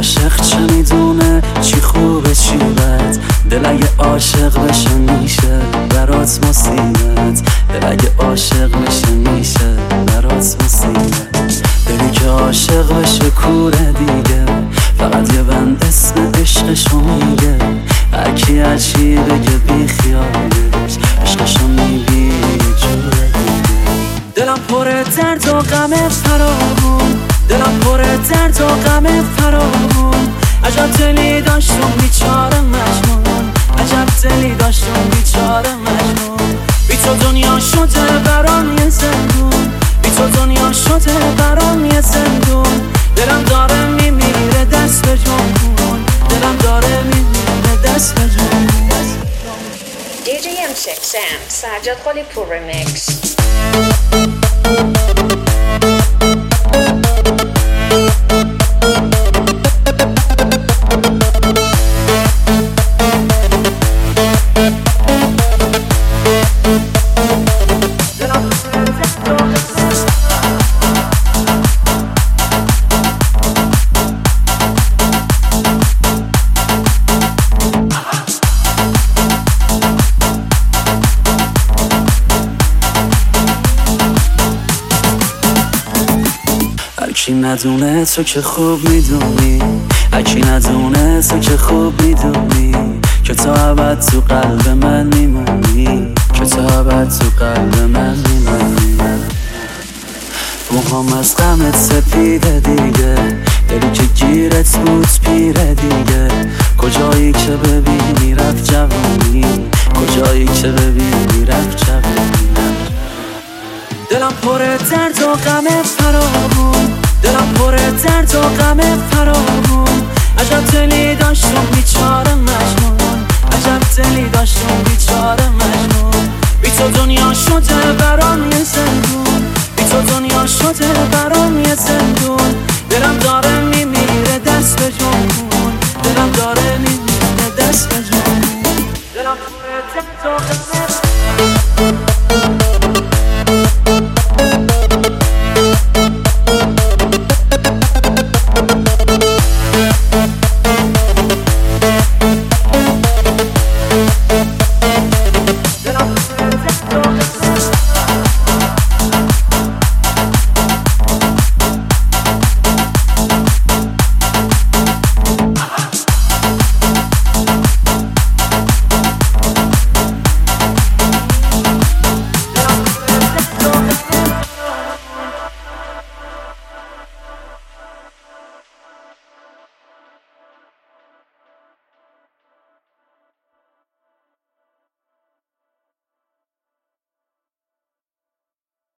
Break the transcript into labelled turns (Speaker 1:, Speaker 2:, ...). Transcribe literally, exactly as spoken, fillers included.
Speaker 1: عاشق چه میدونه چی خوبه چی بد، دل اگه عاشق بشه میشه برات مصیبت، دل اگه عاشق بشه میشه برات مصیبت. دلی که عاشق بشه کوره دیگه، فقط یه بند اسم عشقشو میگه، هرکی هرچی بگه بی خیالش عشقشو میگی یه جوره دیگه. دلم پر درد و غم فراوون، دلم پر درد و غم فراوون، عجب دلی داشتم بیچاره مجنون، عجب دلی داشتم بیچاره مجنون. بی تو دنیا شده برام یه زندون، بی تو دنیا شده برام یه زندون. دلم داره میمیره دست به جون، دلم داره میمیره دست به جون.
Speaker 2: دی جی ام شش and سجاد قلی پور remix.
Speaker 1: هرکی ندونه تو که خوب میدونی، هرکی ندونه تو که خوب میدونی که تا ابد تو قلب من میمونی، که تا ابد تو قلب من میمونی. موهام از غمت سپیده دیگه، دلی که گیرت بود پیره دیگه. کجایی که ببینی رفت جوانی، کجایی که ببینی رفت جوانی. دلم پر درد و غم فراوون، دلم پر درد و غم فراوون، عجب دلی داشتم بیچاره مجنون، عجب دلی داشتم بیچاره مجنون. بی تو دنیا شده برام یه زندون، بی تو دنیا شده برام یه زندون. دلم داره میمیره دست به جون، دلم داره میمیره دست به جون. دلم پر درد و غم